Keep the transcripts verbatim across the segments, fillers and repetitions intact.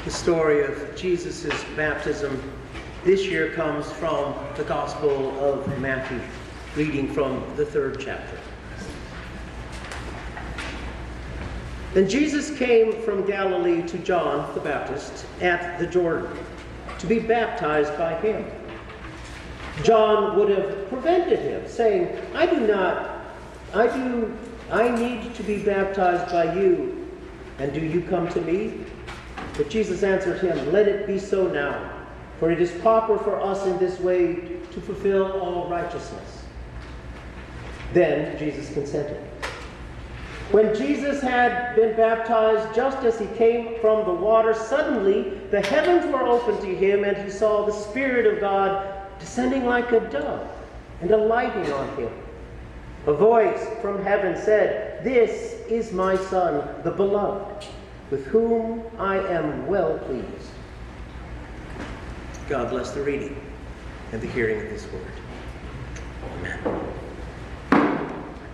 The story of Jesus' baptism this year comes from the Gospel of Matthew, reading from the third chapter. Then Jesus came from Galilee to John the Baptist at the Jordan to be baptized by him. John would have prevented him, saying, I do not, I do, I need to be baptized by you, and do you come to me? But Jesus answered him, let it be so now, for it is proper for us in this way to fulfill all righteousness. Then Jesus consented. When Jesus had been baptized, just as he came from the water, suddenly the heavens were opened to him, and he saw the Spirit of God descending like a dove and alighting on him. A voice from heaven said, this is my Son, the beloved, with whom I am well pleased. God bless the reading and the hearing of this word. Amen.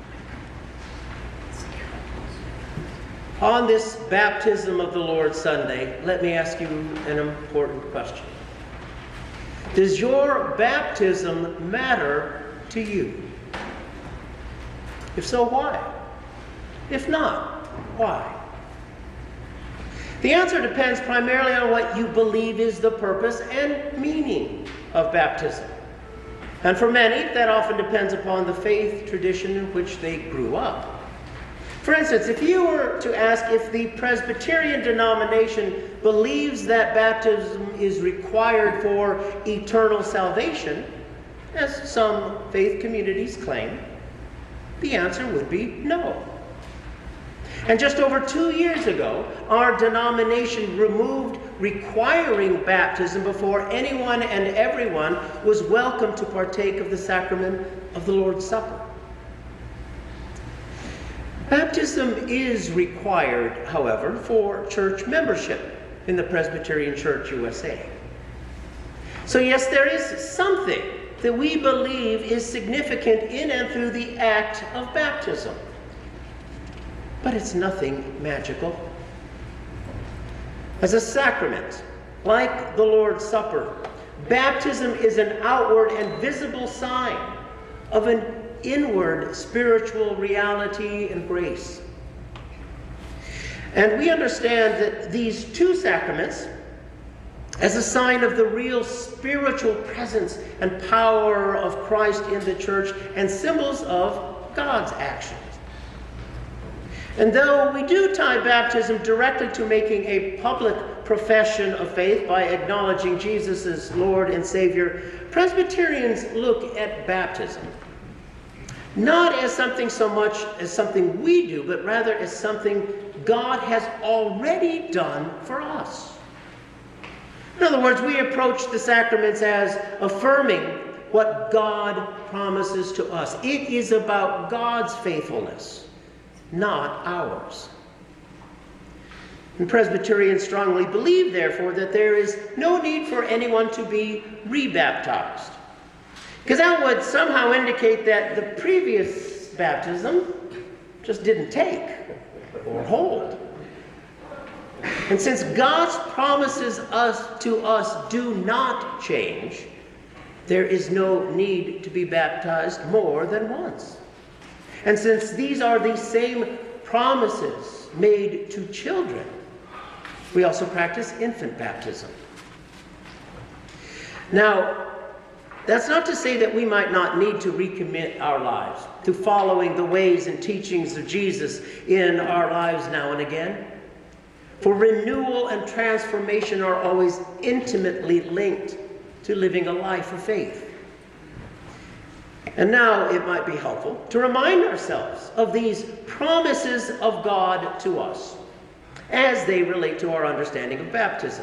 On this baptism of the Lord Sunday, let me ask you an important question. Does your baptism matter to you? If so, why? If not, why? The answer depends primarily on what you believe is the purpose and meaning of baptism. And for many, that often depends upon the faith tradition in which they grew up. For instance, if you were to ask if the Presbyterian denomination believes that baptism is required for eternal salvation, as some faith communities claim, the answer would be no. And just over two years ago, our denomination removed requiring baptism before anyone and everyone was welcome to partake of the sacrament of the Lord's Supper. Baptism is required, however, for church membership in the Presbyterian Church U S A. So yes, there is something that we believe is significant in and through the act of baptism. But it's nothing magical. As a sacrament, like the Lord's Supper, baptism is an outward and visible sign of an inward spiritual reality and grace. And we understand that these two sacraments, as a sign of the real spiritual presence and power of Christ in the church and symbols of God's actions. And though we do tie baptism directly to making a public profession of faith by acknowledging Jesus as Lord and Savior, Presbyterians look at baptism not as something so much as something we do, but rather as something God has already done for us. In other words, we approach the sacraments as affirming what God promises to us. It is about God's faithfulness, not ours. And Presbyterians strongly believe, therefore, that there is no need for anyone to be rebaptized. Because that would somehow indicate that the previous baptism just didn't take or hold. And since God's promises us to us do not change, there is no need to be baptized more than once. And since these are the same promises made to children, we also practice infant baptism. Now, that's not to say that we might not need to recommit our lives to following the ways and teachings of Jesus in our lives now and again. For renewal and transformation are always intimately linked to living a life of faith. And now it might be helpful to remind ourselves of these promises of God to us as they relate to our understanding of baptism.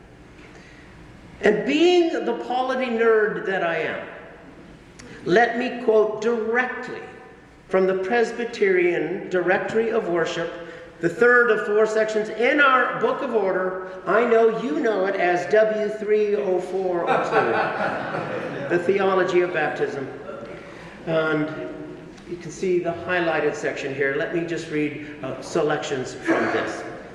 And being the polity nerd that I am, let me quote directly from the Presbyterian Directory of Worship, the third of four sections in our Book of Order. I know you know it as W three oh four oh two, the Theology of Baptism. And you can see the highlighted section here. Let me just read uh, selections from this. It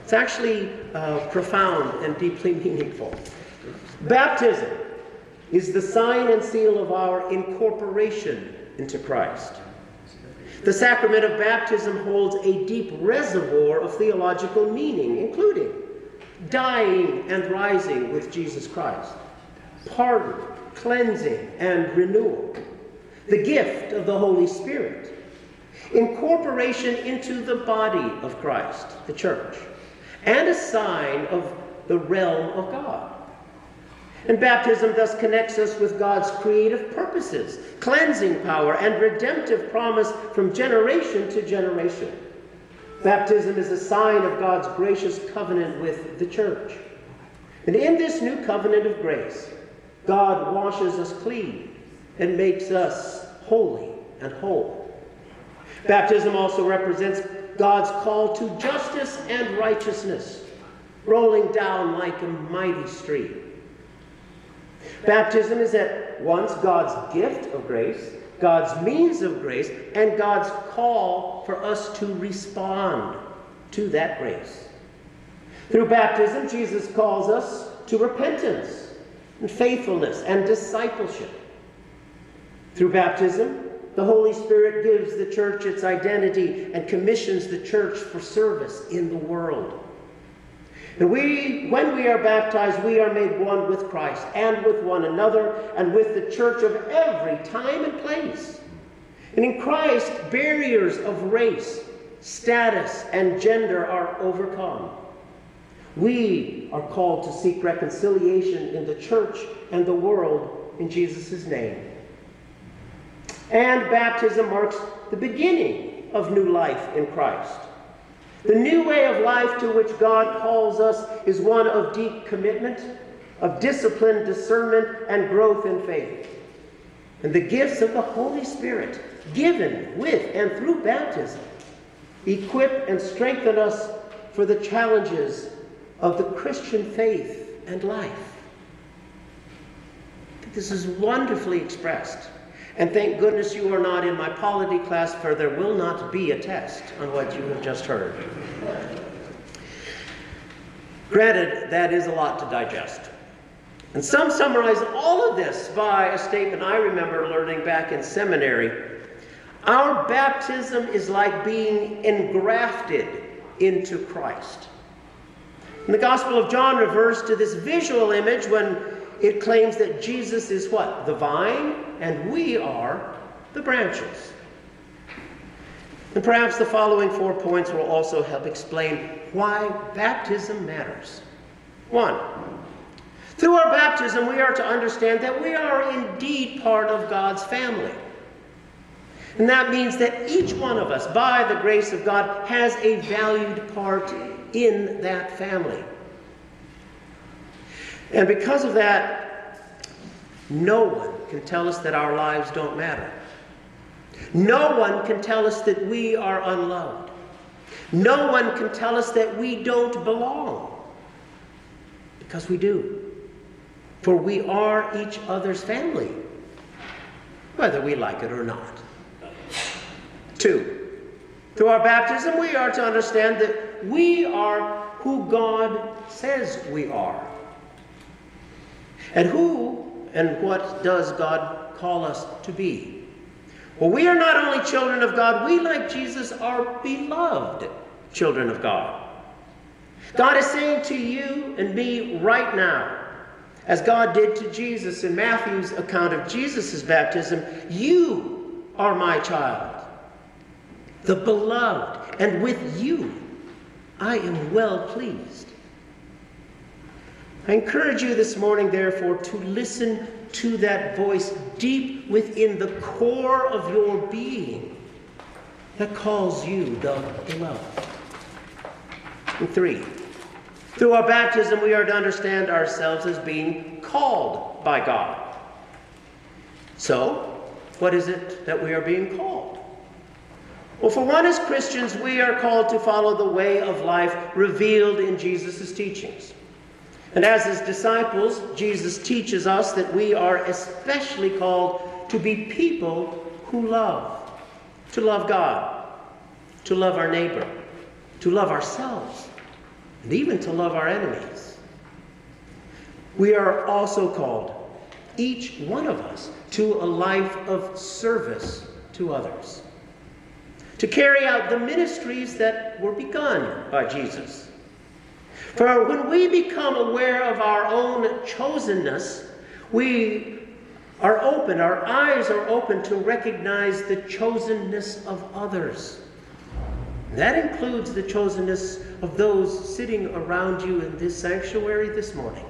It's actually uh, profound and deeply meaningful. Baptism is the sign and seal of our incorporation into Christ. The sacrament of baptism holds a deep reservoir of theological meaning, including dying and rising with Jesus Christ, pardon, cleansing, and renewal, the gift of the Holy Spirit, incorporation into the body of Christ, the church, and a sign of the realm of God. And baptism thus connects us with God's creative purposes, cleansing power, and redemptive promise from generation to generation. Baptism is a sign of God's gracious covenant with the church. And in this new covenant of grace, God washes us clean and makes us holy and whole. Baptism also represents God's call to justice and righteousness, rolling down like a mighty stream. Baptism is at once God's gift of grace, God's means of grace, and God's call for us to respond to that grace. Through baptism, Jesus calls us to repentance and faithfulness and discipleship. Through baptism, the Holy Spirit gives the church its identity and commissions the church for service in the world. And we, when we are baptized, we are made one with Christ and with one another and with the church of every time and place. And in Christ, barriers of race, status, and gender are overcome. We are called to seek reconciliation in the church and the world in Jesus' name. And baptism marks the beginning of new life in Christ. The new way of life to which God calls us is one of deep commitment, of discipline, discernment, and growth in faith. And the gifts of the Holy Spirit, given with and through baptism, equip and strengthen us for the challenges of the Christian faith and life. This is wonderfully expressed. And thank goodness you are not in my polity class, for there will not be a test on what you have just heard. Granted, that is a lot to digest. And some summarize all of this by a statement I remember learning back in seminary. Our baptism is like being engrafted into Christ. And the Gospel of John refers to this visual image when it claims that Jesus is what? The vine, and we are the branches. And perhaps the following four points will also help explain why baptism matters. One, through our baptism, we are to understand that we are indeed part of God's family. And that means that each one of us, by the grace of God, has a valued part in that family. And because of that, no one can tell us that our lives don't matter. No one can tell us that we are unloved. No one can tell us that we don't belong. Because we do. For we are each other's family, whether we like it or not. Two, through our baptism, we are to understand that we are who God says we are. And who and what does God call us to be? Well, we are not only children of God, we, like Jesus, are beloved children of God. God is saying to you and me right now, as God did to Jesus in Matthew's account of Jesus' baptism, you are my child, the beloved, and with you I am well pleased. I encourage you this morning, therefore, to listen to that voice deep within the core of your being that calls you the beloved. And three, through our baptism, we are to understand ourselves as being called by God. So, what is it that we are being called? Well, for one, as Christians, we are called to follow the way of life revealed in Jesus' teachings. And as his disciples, Jesus teaches us that we are especially called to be people who love. To love God, to love our neighbor, to love ourselves, and even to love our enemies. We are also called, each one of us, to a life of service to others, to carry out the ministries that were begun by Jesus. For when we become aware of our own chosenness, we are open, our eyes are open to recognize the chosenness of others. That includes the chosenness of those sitting around you in this sanctuary this morning.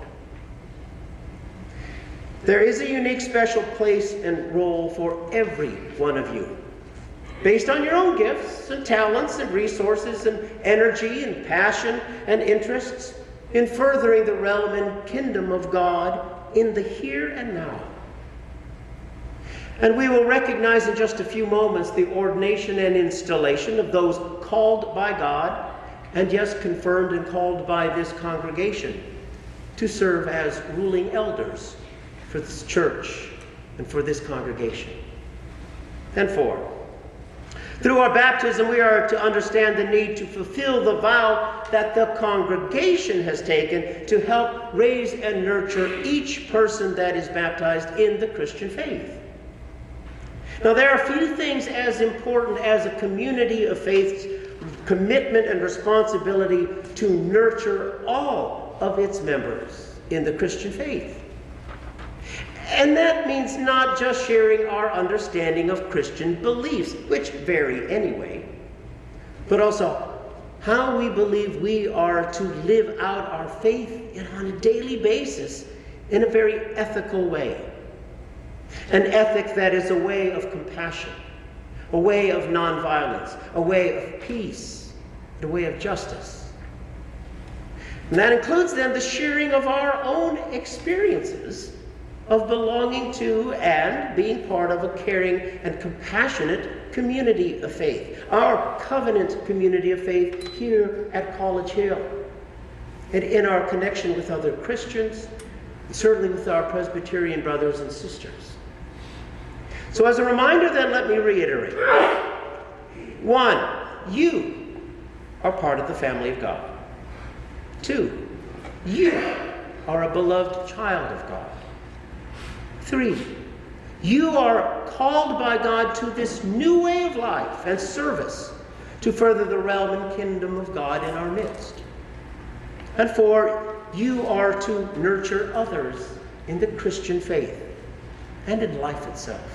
There is a unique special place and role for every one of you, based on your own gifts and talents and resources and energy and passion and interests in furthering the realm and kingdom of God in the here and now. And we will recognize in just a few moments the ordination and installation of those called by God and yes, confirmed and called by this congregation to serve as ruling elders for this church and for this congregation. And four, through our baptism, we are to understand the need to fulfill the vow that the congregation has taken to help raise and nurture each person that is baptized in the Christian faith. Now, there are few things as important as a community of faith's commitment and responsibility to nurture all of its members in the Christian faith. And that means not just sharing our understanding of Christian beliefs, which vary anyway, but also how we believe we are to live out our faith on a daily basis in a very ethical way. An ethic that is a way of compassion, a way of nonviolence, a way of peace, and a way of justice. And that includes then the sharing of our own experiences of belonging to and being part of a caring and compassionate community of faith, our covenant community of faith here at College Hill, and in our connection with other Christians, and certainly with our Presbyterian brothers and sisters. So as a reminder then, let me reiterate. One, you are part of the family of God. Two, you are a beloved child of God. Three, you are called by God to this new way of life and service to further the realm and kingdom of God in our midst. And four, you are to nurture others in the Christian faith and in life itself.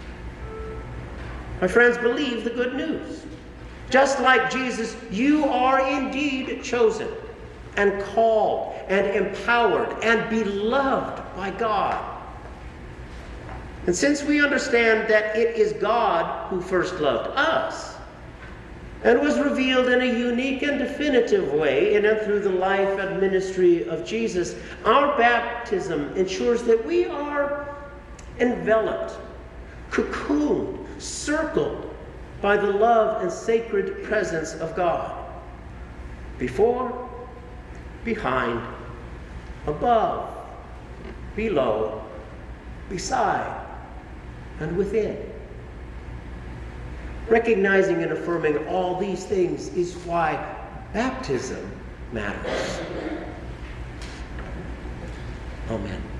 My friends, believe the good news. Just like Jesus, you are indeed chosen and called and empowered and beloved by God. And since we understand that it is God who first loved us and was revealed in a unique and definitive way in and through the life and ministry of Jesus, our baptism ensures that we are enveloped, cocooned, circled by the love and sacred presence of God. Before, behind, above, below, beside, and within. Recognizing and affirming all these things is why baptism matters. Amen.